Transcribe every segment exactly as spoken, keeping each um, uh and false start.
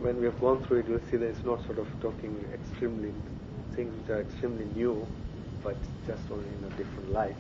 when we have gone through it, you'll see that it's not sort of talking extremely, things which are extremely new, but just only in a different light.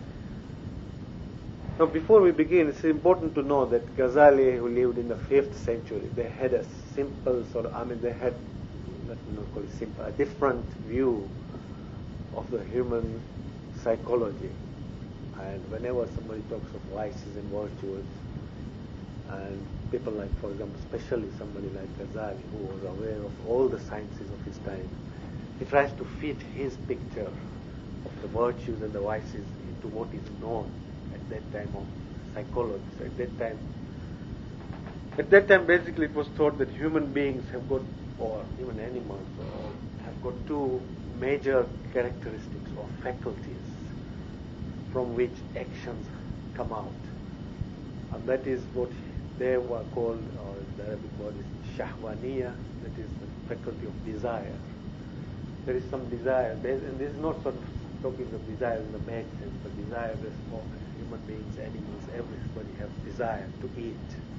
Now, before we begin, it's important to know that Ghazali, who lived in the fifth century, they had a simple sort of, I mean, they had, let me not call it simple, a different view of the human psychology. And whenever somebody talks of vices and virtues, and people like, for example, especially somebody like Ghazali, who was aware of all the sciences of his time, he tries to fit his picture of the virtues and the vices into what is known at that time of psychology. So at that time, at that time, basically, it was thought that human beings have got, or even animals, or have got two major characteristics or faculties from which actions come out. And that is what they were called, or the Arabic word is shahwaniya, that is the faculty of desire. There is some desire, there, and this is not sort of talking of desire in the bad sense, but desire is for human beings, animals, everybody have desire to eat,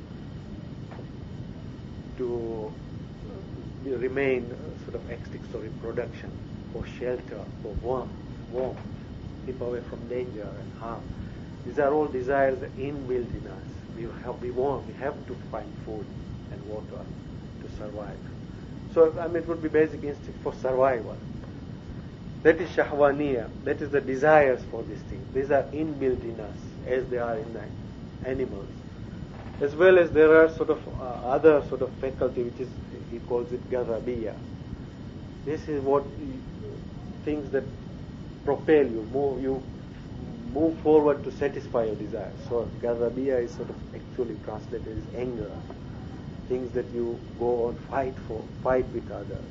to uh, remain uh, sort of extinct for reproduction, for shelter, for warmth, warmth, keep away from danger and harm. These are all desires inbuilt in us. We have, we want, we have to find food and water to survive. So, I mean, it would be basic instinct for survival. That is shahwaniya. That is the desires for these things. These are inbuilt in us, as they are in the animals. As well as there are sort of uh, other sort of faculty, which is, he calls it ghadabiya. This is what things that propel you, move you, move forward to satisfy your desires. So ghadabiya is sort of actually translated as anger. Things that you go on fight for, fight with others,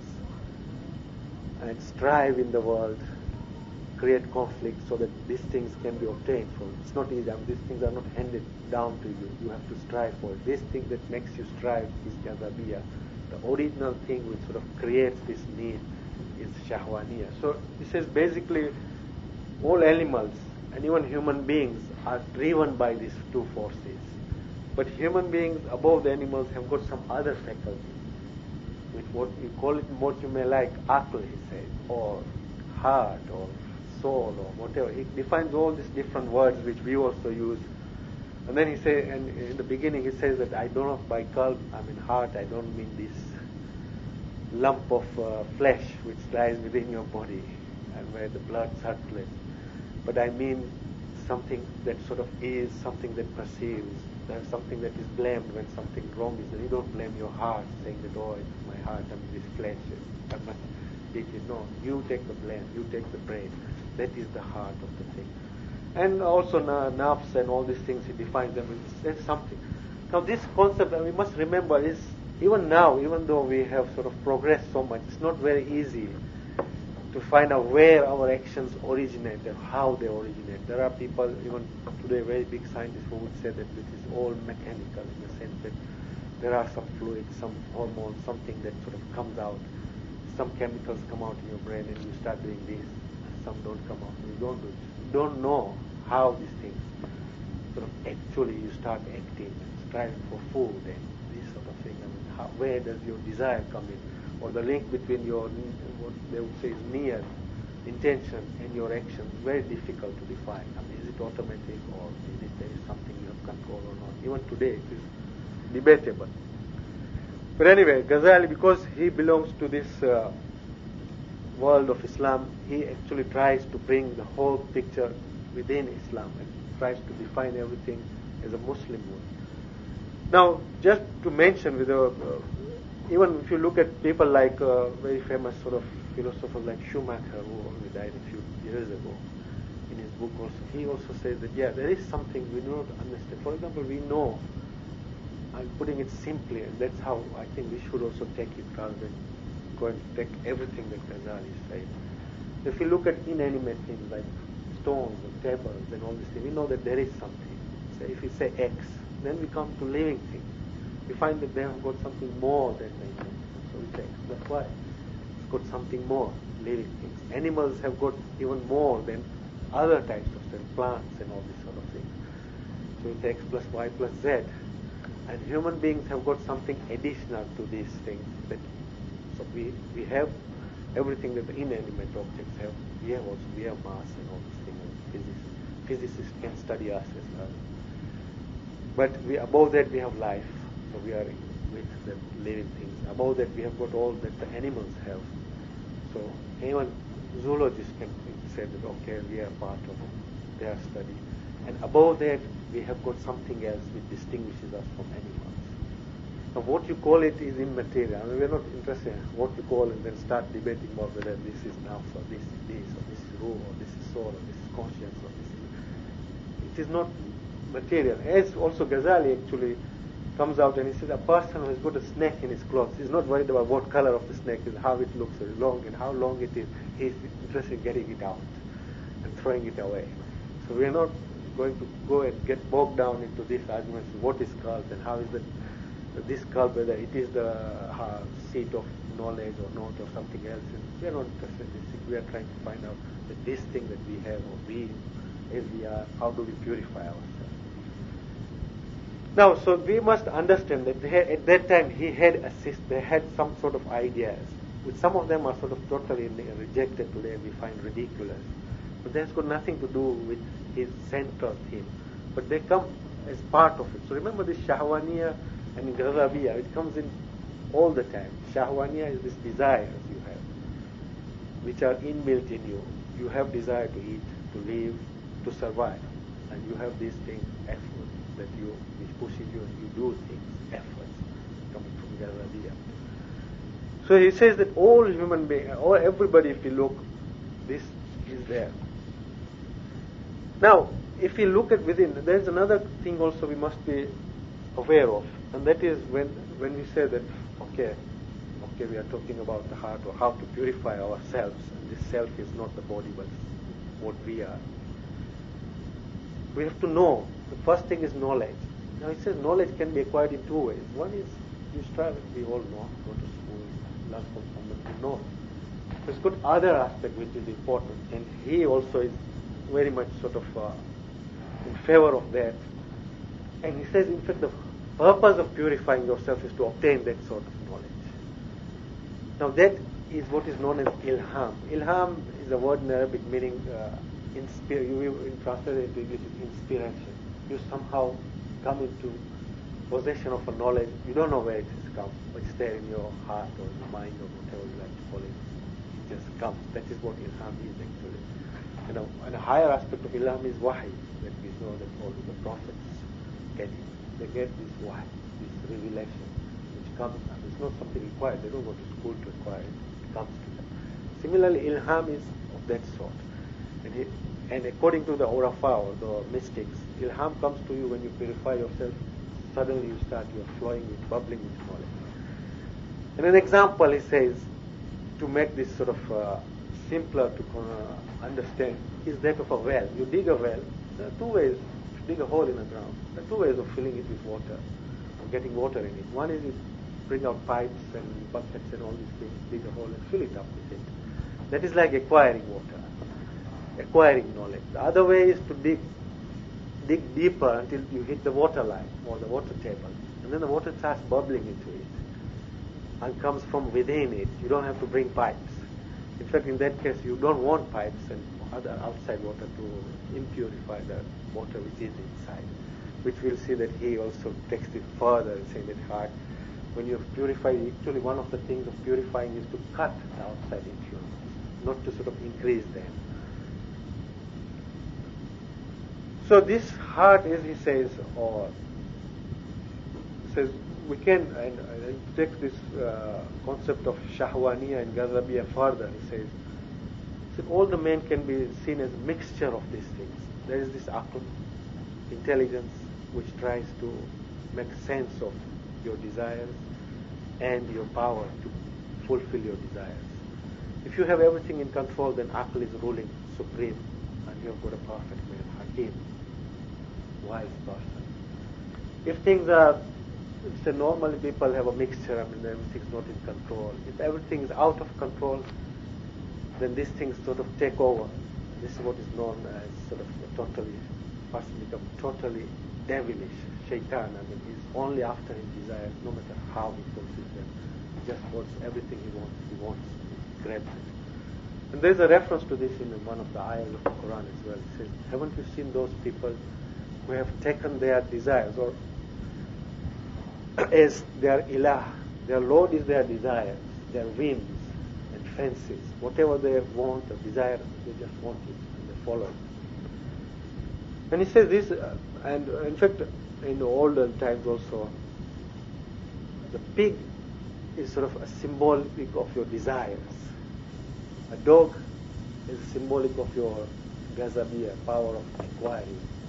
and strive in the world, create conflict so that these things can be obtained from. It's not easy. I mean, these things are not handed down to you. You have to strive for it. This thing that makes you strive is ghadabiya. The original thing which sort of creates this need is shahwaniya. So this is basically all animals and even human beings are driven by these two forces. But human beings above the animals have got some other faculty, with what you call it, what you may like, aql, he says, or heart, or soul, or whatever. He defines all these different words which we also use. And then he says, and in the beginning he says that I don't, by qalb, I mean heart, I don't mean this lump of uh, flesh which lies within your body and where the blood circulates. But I mean something that sort of is, something that perceives, there's something that is blamed when something wrong is done. You don't blame your heart, saying that, oh, it's my heart, I mean, this flesh, I must eat it. No, you take the blame, you take the blame. That is the heart of the thing. And also na- nafs and all these things, he defines them, there's something. Now this concept, and we must remember, is even now, even though we have sort of progressed so much, it's not very easy to find out where our actions originate and how they originate. There are people, even today, very big scientists who would say that it is all mechanical, in the sense that there are some fluids, some hormones, something that sort of comes out. Some chemicals come out in your brain and you start doing this. Some don't come out and you don't do it. You don't know how these things sort of actually you start acting, striving for food and this sort of thing. I mean, how, where does your desire come in? Or the link between your, what they would say is niyyat, intention, and your action, very difficult to define. I mean, is it automatic or is it there is something you have control or not? Even today, it is debatable. But anyway, Ghazali, because he belongs to this uh, world of Islam, he actually tries to bring the whole picture within Islam and tries to define everything as a Muslim world. Now, just to mention, with a, uh, even if you look at people like uh, very famous sort of philosophers like Schumacher, who only died a few years ago, in his book also, he also says that, yeah, there is something we do not understand. For example, we know, I'm putting it simply, and that's how I think we should also take it rather than go and take everything that Ghazali is saying. If you look at inanimate things like stones and tables and all these things, we know that there is something. So if we say X, then we come to living things. We find that they have got something more than they know. So we say X. That's why it's got something more, living things. Animals have got even more than other types of things, plants and all this sort of thing. So we say X plus Y plus Z. And human beings have got something additional to these things. That, so we, we have everything that the inanimate objects have. We have also, we have mass and all these things. Physicists, physicists can study us as well. But we, above that we have life. So we are with the living things. Above that we have got all that the animals have. So even zoologists can say that, okay, we are part of their study. And above that we have got something else which distinguishes us from animals. Now what you call it is immaterial. I mean, we are not interested in what you call and then start debating about whether this is nafs or this is this or this is ruh or this is soul or this is conscience or this is... It is not material. As also Ghazali actually comes out and he says a person who has got a snake in his clothes is not worried about what color of the snake is, how it looks, or long and how long it is. He is interested in getting it out and throwing it away. So we are not going to go and get bogged down into these arguments. What is cult and how is it this cult, whether it is the uh, seat of knowledge or not or something else. And we are not interested in this. We are trying to find out that this thing that we have or we as we are, how do we purify ourselves? Now, so we must understand that they had, at that time he had assist, they had some sort of ideas, which some of them are sort of totally rejected today and we find ridiculous. But that's got nothing to do with his central theme. But they come as part of it. So remember this Shahwaniya and Ghazabiyya, it comes in all the time. Shahwaniya is this desires you have, which are inbuilt in you. You have desire to eat, to live, to survive. And you have these things, effort, that you, which pushes you and you do things, efforts, coming from Ghazabiyya. So he says that all human beings, or everybody, if you look, this is there. Now, if we look at within, there is another thing also we must be aware of, and that is when when we say that, okay, okay, we are talking about the heart or how to purify ourselves, and this self is not the body but what we are. We have to know. The first thing is knowledge. Now it says knowledge can be acquired in two ways. One is you strive, we all know, go to school, learn from someone to know. There's got other aspect which is important, and he also is very much sort of uh, in favor of that. And he says, in fact, the purpose of purifying yourself is to obtain that sort of knowledge. Now that is what is known as ilham. Ilham is a word in Arabic meaning uh, inspire. You in translate into English is inspiration. You somehow come into possession of a knowledge. You don't know where it has come, but it's there in your heart or in your mind or whatever you like to call it. It just comes. That is what ilham is actually. You know, and a higher aspect of ilham is wahi, that we know that all the prophets get it. They get this wahi, this revelation, which comes. And it's not something required. They don't go to school to acquire it. It comes to them. Similarly, ilham is of that sort. And, he, and according to the Urafa or the mystics, ilham comes to you when you purify yourself. Suddenly you start, you are flowing with, bubbling with knowledge. And an example, he says, to make this sort of uh, simpler to uh, understand, is that of a well. You dig a well. There are two ways to dig a hole in the ground. There are two ways of filling it with water, or getting water in it. One is you bring out pipes and buckets and all these things, dig a hole and fill it up with it. That is like acquiring water, acquiring knowledge. The other way is to dig dig deeper until you hit the water line or the water table. And then the water starts bubbling into it and comes from within it. You don't have to bring pipes. In fact, in that case, you don't want pipes and other outside water to impurify the water which is inside, which we'll see that he also takes it further, saying that heart, when you purify, actually one of the things of purifying is to cut the outside impurities, not to sort of increase them. So this heart, as he says, or says, we can and, and take this uh, concept of Shahwaniya and Ghazabiyya further. He says, so all the men can be seen as a mixture of these things. There is this aql, intelligence, which tries to make sense of your desires and your power to fulfill your desires. If you have everything in control, then aql is ruling supreme, and you have got a perfect man, hakim, wise person. If things are, say normally people have a mixture, I mean everything's not in control. If everything is out of control, then these things sort of take over. This is what is known as sort of totally, person become totally devilish. Shaitan, I mean, he's only after his desires, no matter how he fulfills them. He just wants everything he wants. He wants, he grabs it. And there's a reference to this in one of the ayahs of the Quran as well. It says, haven't you seen those people who have taken their desires, or as their ilah, their Lord is their desires, their whims and fancies. Whatever they want or desire, they just want it and they follow it. And he says this, uh, and uh, in fact, in the olden times also, the pig is sort of a symbolic of your desires. A dog is symbolic of your gazabiyah, power of inquiry,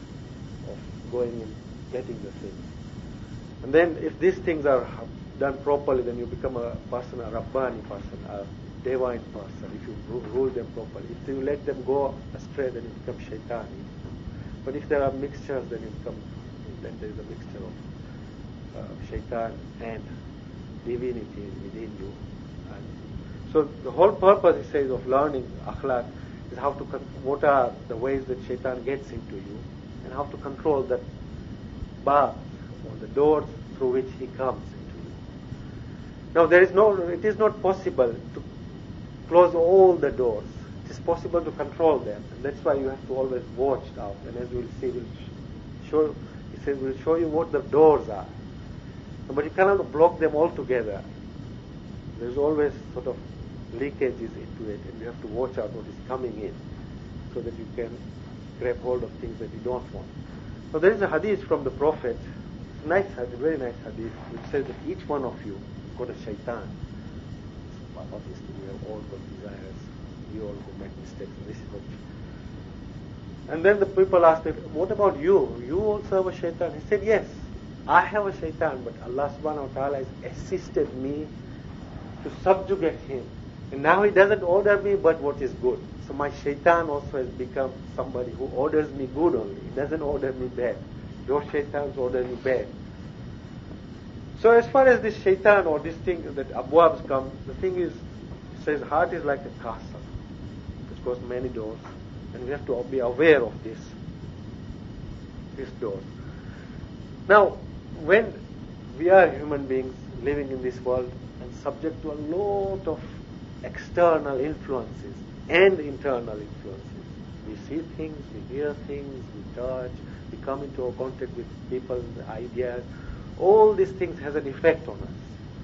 of going and getting the things. And then if these things are done properly, then you become a person, a Rabbani person, a divine person, if you rule them properly. If you let them go astray, then you become shaitani. But if there are mixtures, then you become, then there is a mixture of uh, shaitan and divinity within you. And so the whole purpose, he says, of learning akhlaq is how to, con- what are the ways that shaitan gets into you, and how to control that path or the doors through which he comes into you. Now there is no, it is not possible to close all the doors. It is possible to control them, and that's why you have to always watch out. And as we'll see, we'll show, he says, we'll show you what the doors are. But you cannot block them altogether. There's always sort of leakages into it, and you have to watch out what is coming in, so that you can grab hold of things that you don't want. Now there is a hadith from the Prophet, it's a nice hadith, very nice hadith, which says that each one of you got a shaitan. Well, obviously we have all got desires, we all go make mistakes, and this is what. And then the people asked him, what about you? You also have a shaitan? He said, yes, I have a shaitan, but Allah subhanahu wa ta'ala has assisted me to subjugate him. And now he doesn't order me but what is good. So my shaitan also has become somebody who orders me good only. He doesn't order me bad. Your shaitans order me bad. So as far as this shaitan or this thing that abwabs come, the thing is, it says heart is like a castle. It's got many doors. And we have to be aware of this. This door. Now, when we are human beings living in this world and subject to a lot of external influences and internal influences, we see things, we hear things, we touch, we come into contact with people, ideas. All these things has an effect on us.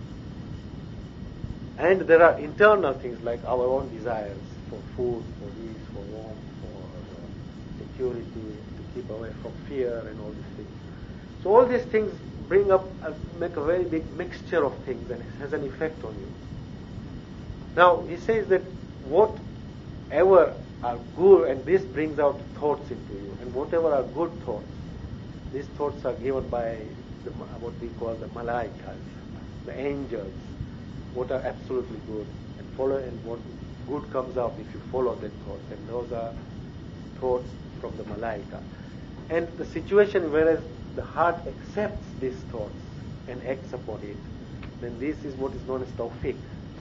And there are internal things like our own desires for food, for ease, for warmth, for uh, security, to keep away from fear and all these things. So all these things bring up, uh, make a very big mixture of things, and it has an effect on you. Now, he says that whatever are good, and this brings out thoughts into you, and whatever are good thoughts, these thoughts are given by the, what we call the malaikas, the angels, what are absolutely good, and follow, and what good comes out if you follow that thoughts, and those are thoughts from the malaika. And the situation whereas the heart accepts these thoughts and acts upon it, then this is what is known as tawfiq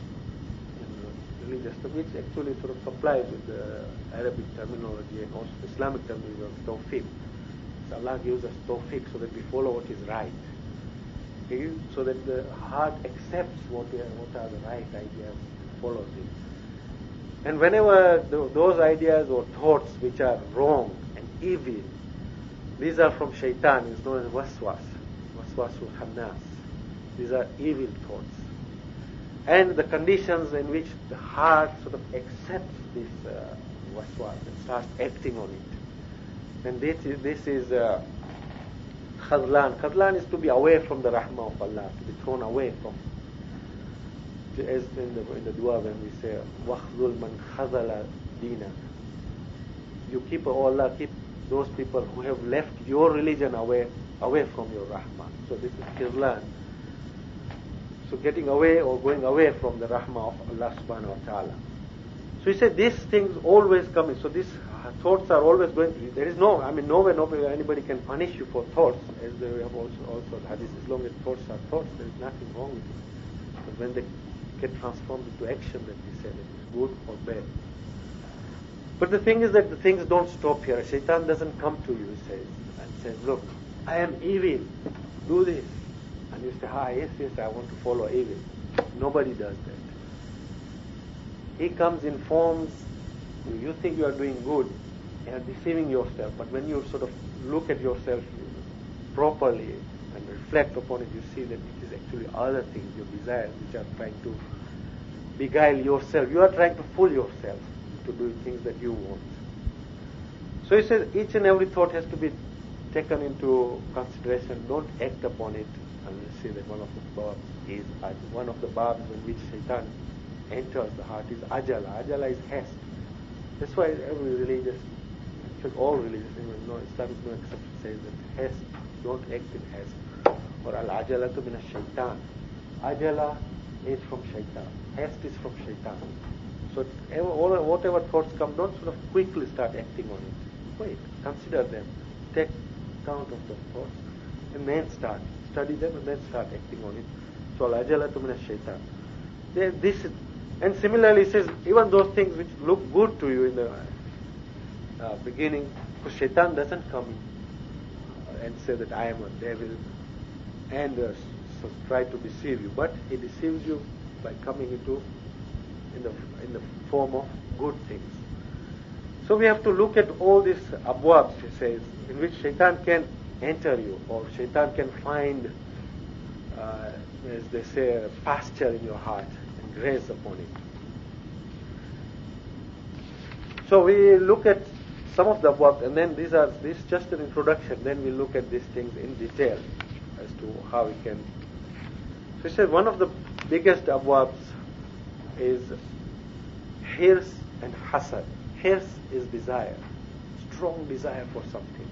in religious, which actually sort of complies with the Arabic terminology and also the Islamic terminology of tawfiq. So Allah gives us tawfiq so that we follow what is right. Okay? So that the heart accepts what are, what are the right ideas, follows it. And whenever the, those ideas or thoughts which are wrong and evil, these are from shaitan, it's known as waswas, waswasul khannas. These are evil thoughts. And the conditions in which the heart sort of accepts this uh, waswas and starts acting on it. And this is, this is uh, khadlan. Khadlan is to be away from the rahmah of Allah, to be thrown away from. As in the, in the dua when we say, وَخْذُلْ مَنْ خَذَلَ دِينَكَ. You keep, oh Allah, keep those people who have left your religion away away from your rahmah. So this is khizlan. So getting away or going away from the rahmah of Allah subhanahu wa ta'ala. So he said these things always come in. So these thoughts are always going to be. There is no, I mean nowhere, nowhere anybody can punish you for thoughts, as we have also, also the hadith, as long as thoughts are thoughts, there is nothing wrong with it. But when they get transformed into action, that we say that it's good or bad. But the thing is that the things don't stop here. Shaitan doesn't come to you, he says, and says, look, I am evil, do this. And you say, ah, yes, yes, I want to follow evil. Nobody does that. He comes in forms, you think you are doing good, you are deceiving yourself, but when you sort of look at yourself properly and reflect upon it, you see that it is actually other things, your desires, which are trying to beguile yourself. You are trying to fool yourself to do things that you want. So he says each and every thought has to be taken into consideration. Don't act upon it. And you see that one of the babs is one of the babs in which Shaitan enters the heart is ajala. Ajala is haste. That's why every religious, in fact all religious, even no Islamic no exception, says that haste, don't act in haste. Or al ajala to min shaitan. Ajala is from Shaitan. Haste is from Shaitan. So ever, all, whatever thoughts come, don't sort of quickly start acting on it. Wait, consider them, take count of the thoughts, and then start. Study them and then start acting on it. So al-ajala tu min shaitan. This, and similarly, he says even those things which look good to you in the uh, beginning, because shaitan doesn't come in and say that I am a devil and uh, so try to deceive you, but he deceives you by coming into in the in the form of good things. So we have to look at all these abwabs, he says, in which shaitan can enter you, or shaitan can find, uh, as they say, pasture in your heart and graze upon it. So we look at some of the abwabs, and then these are this is just an introduction. Then we look at these things in detail as to how we can. So he said one of the biggest abwabs is hirs and hasad. Hirs is desire, strong desire for something.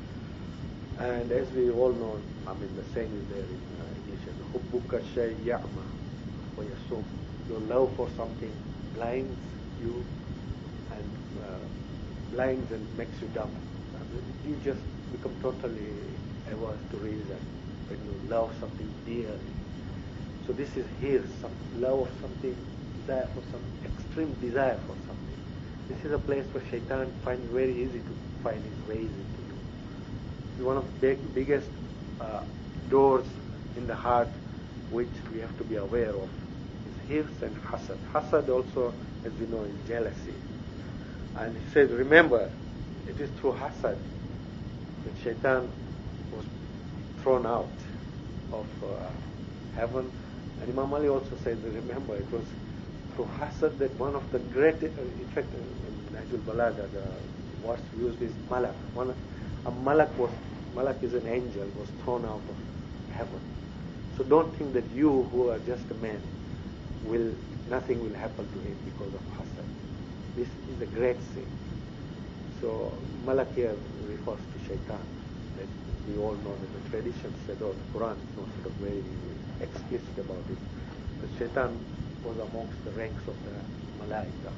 And as we all know, I mean the saying is there in uh, English, hubbuka shay ya'ma wa yasum. Your love for something blinds you and uh, blinds and makes you dumb. I mean, you just become totally averse to reason when you love something dearly. So this is hirs, some love of something, desire for some extreme desire for something. This is a place where shaitan finds it very easy to find his ways into you. It's one of the big, biggest uh, doors in the heart which we have to be aware of. Is hirs and hasad. Hasad also, as we know, is jealousy. And he says, remember, it is through hasad that shaitan was thrown out of uh, heaven. And Imam Ali also says, remember, it was through hasad that one of the great, in fact, in Nahjul Balagha, the words used is malak. One, a malak was, malak is an angel, was thrown out of heaven. So don't think that you, who are just a man, will, nothing will happen to him because of hasad. This is a great sin. So malak here refers to shaitan. That we all know that the tradition said, or the Quran is not sort of very explicit about it. But shaitan was amongst the ranks of the malaika.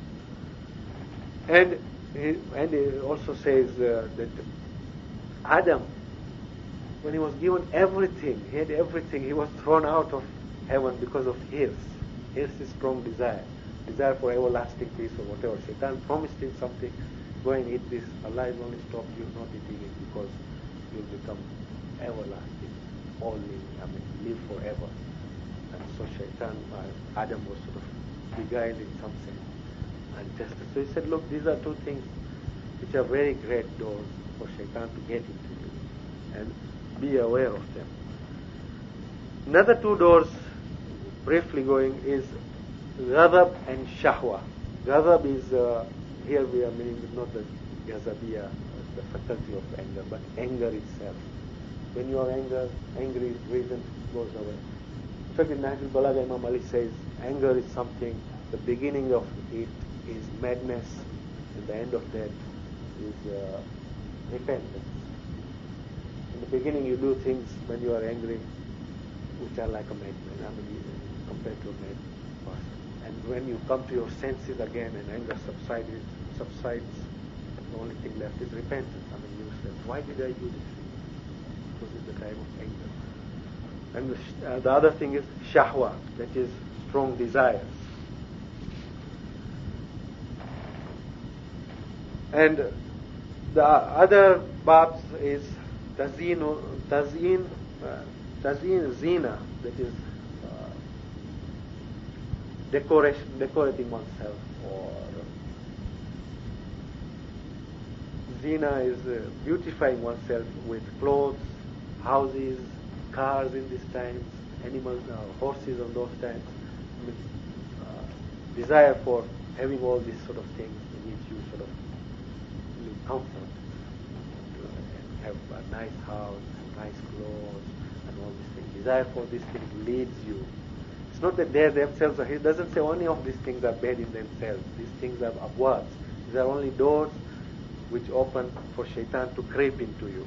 And he, and he also says uh, that Adam, when he was given everything, he had everything, he was thrown out of heaven because of hirs. Hirs is strong desire. Desire for everlasting peace or whatever. Shaitan promised him something, go and eat this. Allah will only stop you not eating it because you'll become everlasting, only, I mean, live forever. And so Shaitan, uh, Adam was sort of beguiled in some sense and tested. So he said, look, these are two things which are very great doors for Shaitan to get into you, and be aware of them. Another two doors, briefly going, is ghadab and shahwa. Ghadab is, uh, here we are meaning not the ghazabiyya, the faculty of anger, but anger itself. When you are anger, angry, reason goes away. In fact, in Nahjul Balagha, Imam Ali says, anger is something, the beginning of it is madness, and the end of that is uh, repentance. In the beginning, you do things when you are angry, which are like a madman, I mean, compared to a mad person. And when you come to your senses again and anger subsides, subsides, the only thing left is repentance. I mean, you say, why did I do this? Because it's the time of anger. And the, sh- uh, the other thing is shahwa, that is strong desires. And the other babs is tazin, tazin, uh, tazin zina, that is uh, decoration, decorating oneself, or zina is uh, beautifying oneself with clothes, houses, cars in these times, animals, uh, horses on those times. I mean, uh, desire for having all these sort of things which you sort of live comfort, and have a nice house, nice clothes, and all these things. Desire for these things leads you. It's not that they themselves are. He doesn't say any of these things are bad in themselves. These things are abwards. These are only doors which open for shaitan to creep into you.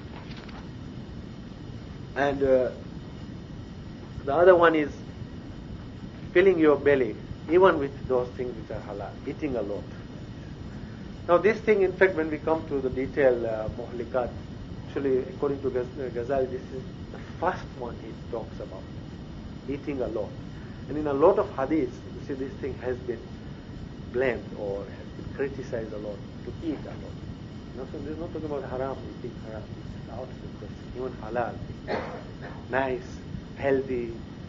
And uh, the other one is filling your belly, even with those things which are halal, eating a lot. Now this thing, in fact, when we come to the detail, uh, muhlikat, actually, according to Ghazali, this is the first one he talks about, eating a lot. And in a lot of hadiths, you see, this thing has been blamed or has been criticized a lot, to eat a lot. Not, there's not talking about haram, eating haram. It's out of the question. Even halal, nice, healthy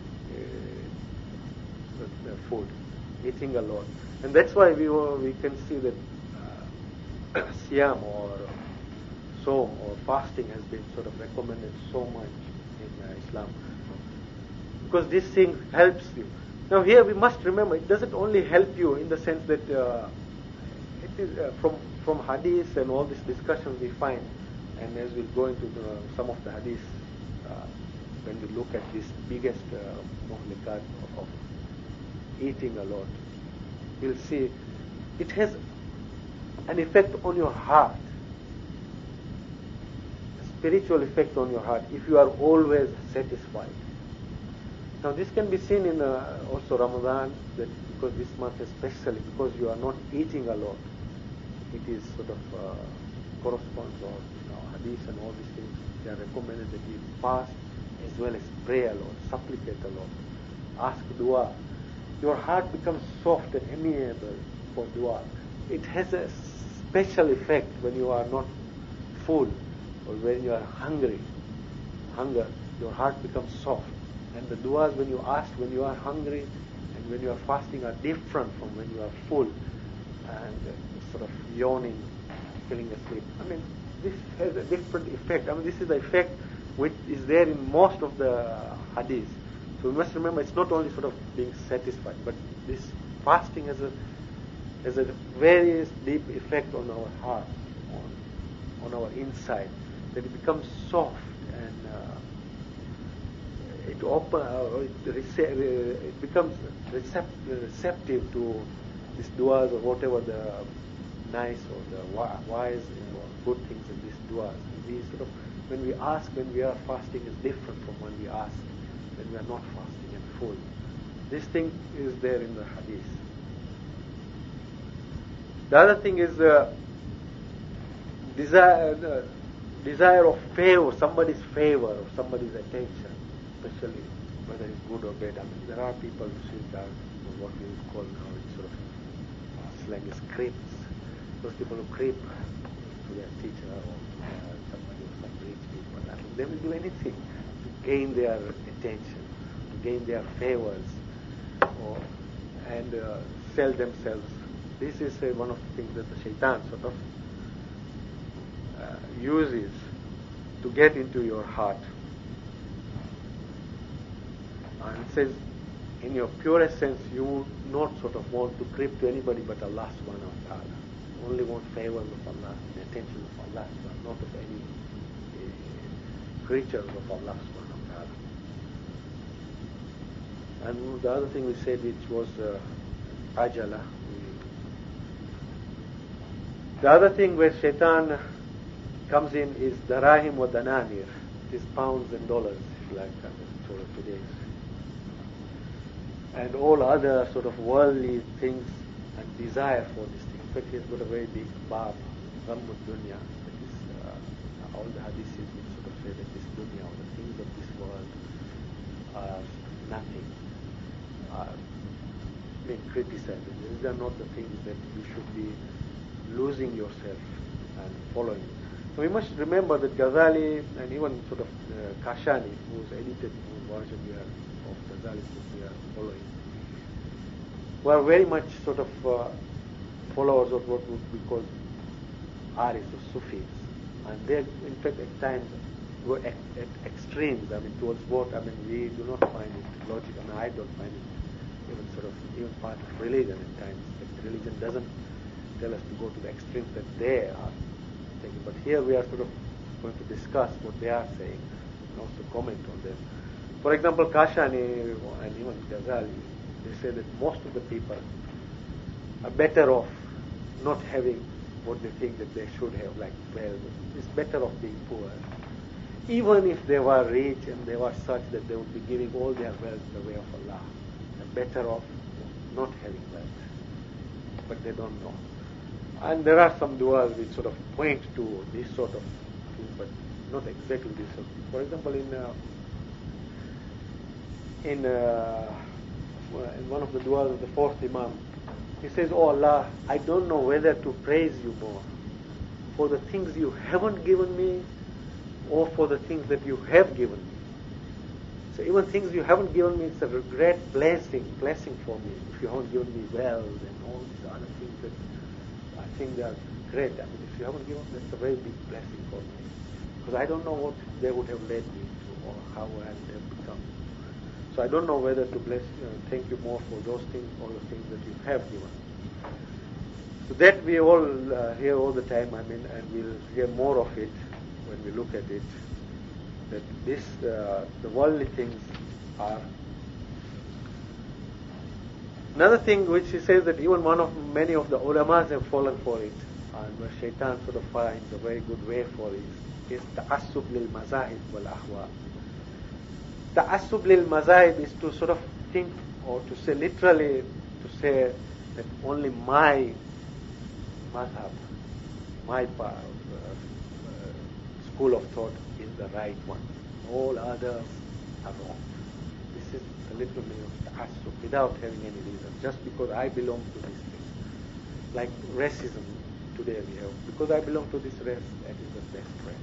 uh, food, eating a lot. And that's why we we can see that uh, siyam or som or fasting has been sort of recommended so much in uh, Islam. Because this thing helps you. Now here we must remember, it doesn't only help you in the sense that uh, it is uh, from from hadiths and all these discussions we find, and as we'll go into the, some of the hadiths, uh, when we look at this biggest uh, muhlikat of, of eating a lot, you'll see it has an effect on your heart, a spiritual effect on your heart, if you are always satisfied. Now this can be seen in uh, also Ramadan, that because this month especially, because you are not eating a lot, it is sort of uh, corresponds, or you know, hadith and all these things, they are recommended that you fast as well as pray a lot, supplicate a lot, ask dua. Your heart becomes soft and amenable for dua. It has a special effect when you are not full or when you are hungry. Hunger, your heart becomes soft. And the duas when you ask when you are hungry and when you are fasting are different from when you are full and uh, sort of yawning, feeling asleep. I mean, this has a different effect. I mean, this is the effect which is there in most of the hadiths. So we must remember, it's not only sort of being satisfied, but this fasting has a has a very deep effect on our heart, on on our inside, that it becomes soft and uh, it open, uh, it, rece- uh, it becomes recept- receptive to these duas or whatever the nice or the wise or good things in these duas. We sort of, when we ask when we are fasting is different from when we ask when we are not fasting and full. This thing is there in the hadith. The other thing is uh, desire, uh, desire of favor, somebody's favor or somebody's attention, especially whether it's good or bad. I mean, there are people who sit down, what we would call now in sort of uh, slang is creeps. Those people who creep to their teacher or uh, somebody or some rich people. I mean, they will do anything to gain their attention, to gain their favors, or and uh, sell themselves. This is uh, one of the things that the shaitan sort of uh, uses to get into your heart. And it says, in your purest sense, you would not sort of want to creep to anybody but Allah subhanahu wa ta'ala. You only want favors of Allah, the attention of Allah, not of any uh, creatures of Allah subhanahu wa ta'ala. And the other thing we said, which was uh, ajala. The other thing where shaitan comes in is darahim wa dananir. It is pounds and dollars, if you like, sort of today. And all other sort of worldly things and desire for these things. In fact, he's got a very big bab, Ghammud Dunya. That is, uh, all the hadiths which sort of say that this dunya, or the things of this world, are nothing, are being criticized. These are not the things that you should be losing yourself and following. So we must remember that Ghazali and even sort of uh, Kashani, who's edited the version we are of Ghazali book we are following, were very much sort of uh, followers of what would be called Aris or Sufis. And they, in fact, at times go at, at extremes. I mean, towards what, I mean, we do not find it logical. I mean, I don't find it even sort of, even part of religion at times. That religion doesn't tell us to go to the extremes that they are taking. But here we are sort of going to discuss what they are saying and also comment on them. For example, Kashani and even Ghazali, they say that most of the people are better off not having what they think that they should have, like wealth. It's better off being poor. Even if they were rich and they were such that they would be giving all their wealth in the way of Allah, they're better off not having wealth. But they don't know. And there are some duas which sort of point to this sort of thing, but not exactly this sort of thing. For example, in uh, in, uh, in one of the duas of the fourth Imam, he says, "Oh Allah, I don't know whether to praise you more for the things you haven't given me or for the things that you have given me." So even things you haven't given me, it's a great blessing, blessing for me. If you haven't given me wealth and all these other things that I think they are great. I mean, if you haven't given me, it's a very big blessing for me. Because I don't know what they would have led me to or how I would have become. So I don't know whether to bless, uh, thank you more for those things or the things that you have given. So that we all uh, hear all the time, I mean, and we'll hear more of it when we look at it, that this, uh, the worldly things are. Another thing which he says that even one of many of the ulamas have fallen for it, and where shaitan sort of finds a very good way for it, is ta'assub lil mazahib wal ahwa. Ta'assub lil mazahib is to sort of think, or to say literally, to say that only my madhab, my part, uh, uh, school of thought is the right one. All others are wrong. This is a little bit of ta'assub without having any reason, just because I belong to this thing. Like racism today we have. Because I belong to this race, that is the best race.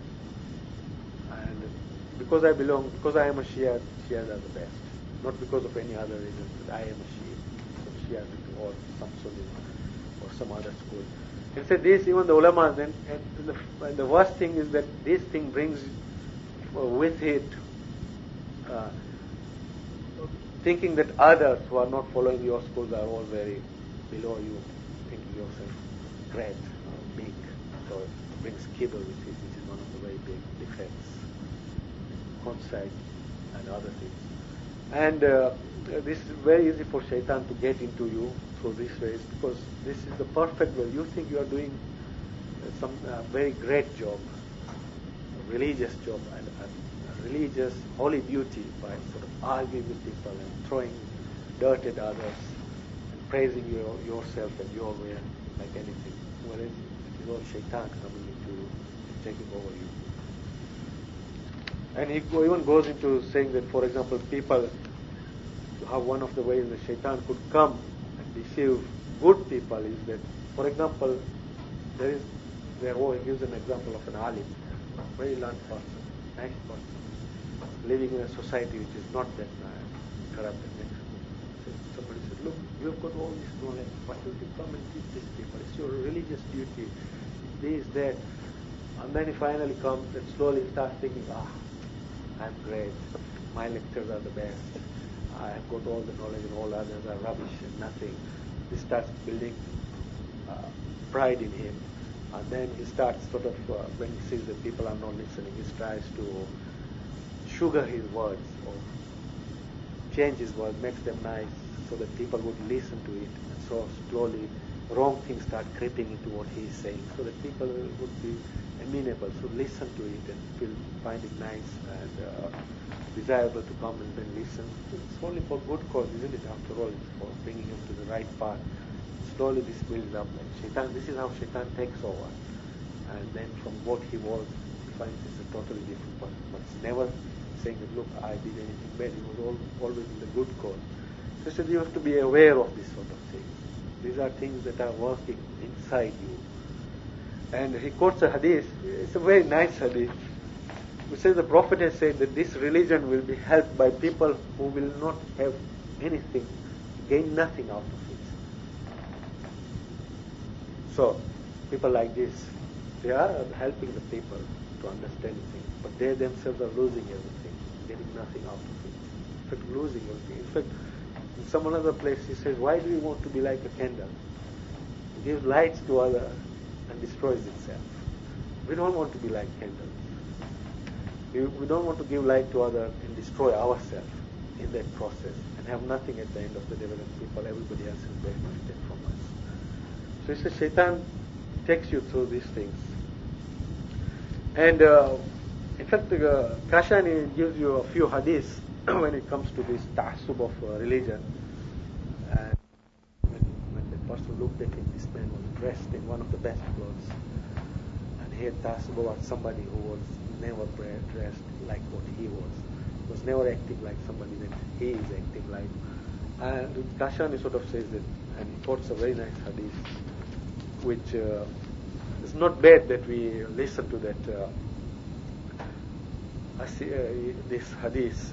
And because I belong, because I am a Shia, Shias are the best. Not because of any other reason, but I am a Shia. Some Shia or some Sunni or some other school. And say this, even the ulama, then, and the, and the worst thing is that this thing brings with it uh, thinking that others who are not following your schools are all very below you, thinking yourself great, uh, big. So it brings kibble with it, which is one of the very big defects, conceit and other things. And uh, this is very easy for shaitan to get into you through this ways, because this is the perfect way. You think you are doing uh, some uh, very great job, a religious job, and a religious holy duty by sort of arguing with people and throwing dirt at others and praising your, yourself and your way like anything. Whereas it is all shaitan coming into taking over you. And he go, even goes into saying that, for example, people, how one of the ways that shaitan could come and deceive good people is that, for example, there is, there oh, he gives an example of an alim, a very learned person, nice person, living in a society which is not that uh, corrupt and next. So somebody said, look, you have got all this knowledge, why don't you come and teach these people? It's your religious duty, this, that. And then he finally comes and slowly starts thinking, ah, I'm great, my lectures are the best, I have got all the knowledge and all others are rubbish and nothing. He starts building uh, pride in him, and then he starts sort of, uh, when he sees that people are not listening, he tries to sugar his words or change his words, makes them nice so that people would listen to it, and so slowly wrong things start creeping into what he is saying, so that people would be amenable, so listen to it and feel, find it nice and uh, desirable to come and then listen. It's only for good cause, isn't it? After all, it's for bringing him to the right path. Slowly this builds up, and shaitan, this is how shaitan takes over. And then from what he was, he finds he's a totally different person. But it's never saying that, look, I did anything bad. He was all, always in the good cause. So he said, you have to be aware of this sort of thing. These are things that are working inside you. And he quotes a hadith. It's a very nice hadith. Which says the Prophet has said that this religion will be helped by people who will not have anything, gain nothing out of it. So, people like this, they are helping the people to understand things, but they themselves are losing everything, getting nothing out of it. In fact, losing everything. In fact, in some other place he says, why do you want to be like a candle? It gives light to others and destroys itself. We don't want to be like candles. We, we don't want to give light to others and destroy ourselves in that process and have nothing at the end of the day when people, everybody else is benefited from us. So he says Shaitan takes you through these things. And uh, in fact, uh, Kashani gives you a few hadiths when it comes to this ta'assub of uh, religion. And when, when the person looked at him, this man was dressed in one of the best clothes. And he had ta'assub about somebody who was never dressed like what he was. He was never acting like somebody that he is acting like. And Kashani sort of says that, and he quotes a very nice hadith, which uh, is not bad that we listen to that. Uh, I see, uh, this hadith.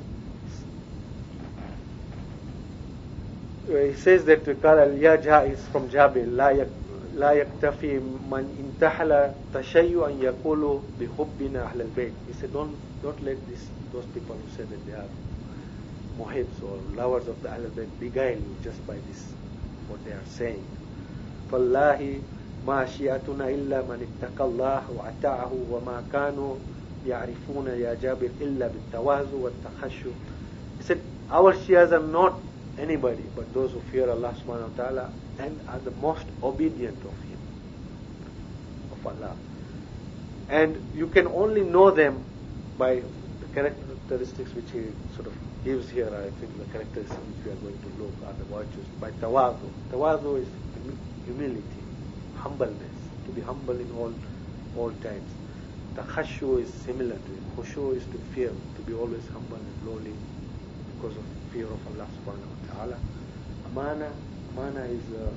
He says that قال الياجا is from Jabir لا لا يكتفي من انتحل تشيعا يقول بحبنا أهل البيت. He said, don't don't let this those people who say that they are muhibbs or lovers of the Ahl al-Bayt beguile you just by this what they are saying. فالله ما شيعتنا إلا من اتقى الله وأطاعه وما كانوا يعرفون يا جابر إلا بالتواضع والتخشع. He said, our Shias are not anybody but those who fear Allah subhanahu wa ta'ala and are the most obedient of Him, of Allah. And you can only know them by the characteristics which he sort of gives here. I think the characteristics which we are going to look are the virtues. By tawadu. Tawadu is humility, humbleness, to be humble in all all times. Takhashu is similar to it. Khushu is to fear, to be always humble and lowly because of fear of Allah subhanahu wa ta'ala. Amana, amana is uh,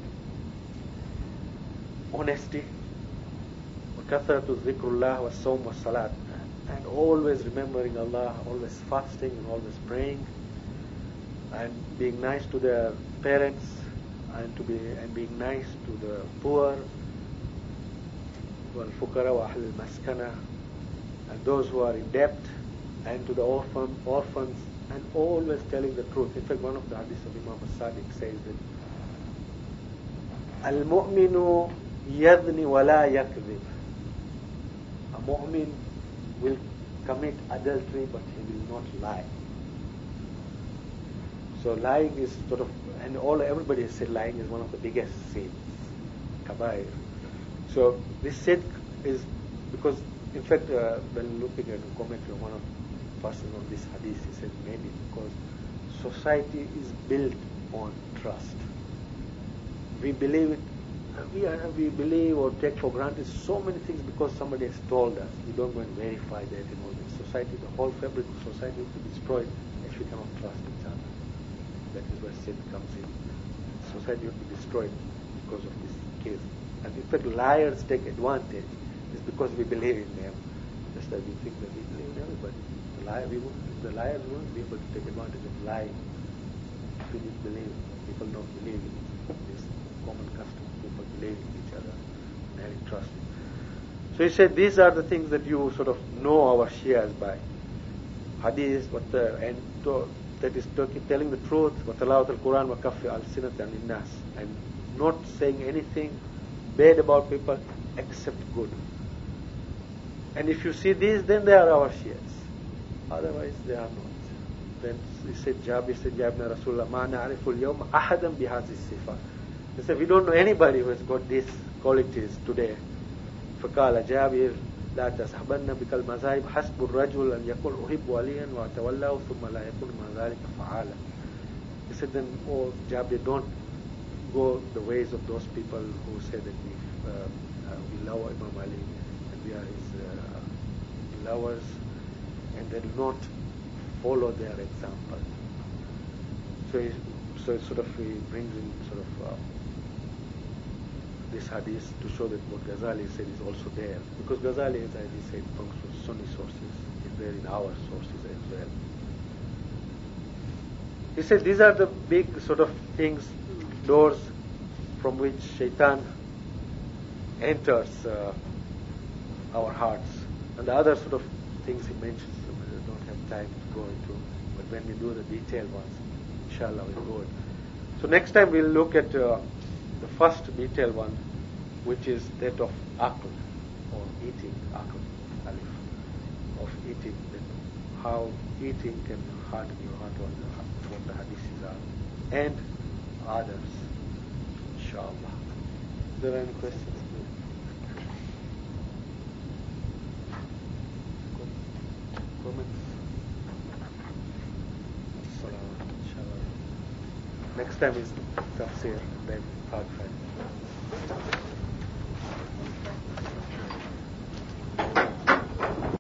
honesty. وَكَثْرَةُ الذِّكْرُ اللَّهِ وَالصَّوْمُ وَالصَّلَاةِ, and always remembering Allah, always fasting and always praying, and being nice to their parents, and to be and being nice to the poor, وَالْفُقَرَى وَأَهْلِ الْمَسْكَنَةِ, and those who are in debt, and to the orphan, orphans, and always telling the truth. In fact, one of the hadiths of Imam al-Sadiq says that Al-Mu'minu yadni wa la yakdhib. A mu'min will commit adultery, but he will not lie. So lying is sort of, and all everybody has said lying is one of the biggest sins, kabair. So this sin is because, in fact, uh, when looking at a commentary of one of the persons on this hadith, he said maybe because society is built on trust. We believe it. We, are, we believe or take for granted so many things because somebody has told us. We don't go and verify that in all this society. The whole fabric of society will be destroyed if we cannot trust each other. That is where sin comes in. Society will be destroyed because of this case. And in fact, liars take advantage. It's because we believe in them. Just as we think that we believe in everybody. The, liar, we won't, the liars won't be able to take advantage of lying. If we didn't believe, people don't believe in this common custom. People believe in each other and having trust. So he said these are the things that you sort of know our Shias by. Hadith, what the, and to, that is telling the truth, وَتَلَاوَةَ الْقُرْآنِ وَكَفِّ أَلْسِنَةً لِلنَّاسِ, and not saying anything bad about people except good. And if you see these, then they are our Shias. Otherwise, they are not. Then he said, Jabir said, Jabir Rasulullah, مَا نَعْرِفُ الْيَوْمَ أَحَدًا بِهَذِهِ الصِّفَةِ. He said, we don't know anybody who has got these qualities today. فقال جابر لا تسحبن بك المذاهب حسب الرجل أن يقول أحب وليا وأتولاه ثم لا يكون مع ذلك فعالا. He said, then, oh Jabir, don't go the ways of those people who say that we, uh, uh, we love Imam Ali and we are his uh, lovers, and they do not follow their example. So, he, so it sort of he brings in sort of uh, this hadith to show that what Ghazali said is also there. Because Ghazali, as I said, comes from Sunni sources, is there in our sources as well. He said these are the big sort of things, doors from which shaitan enters uh, our hearts. And the other sort of things he mentions, I don't have time to go into, but when we do the detailed ones, inshallah we'll go into. So next time we'll look at uh, the first detailed one, which is that of aql, or eating, aql, alif, of eating, that how eating can harden your heart, or what the hadiths are, and others, inshallah. Is there any questions? Comments? Inshallah. Next time is tafsir, then part five.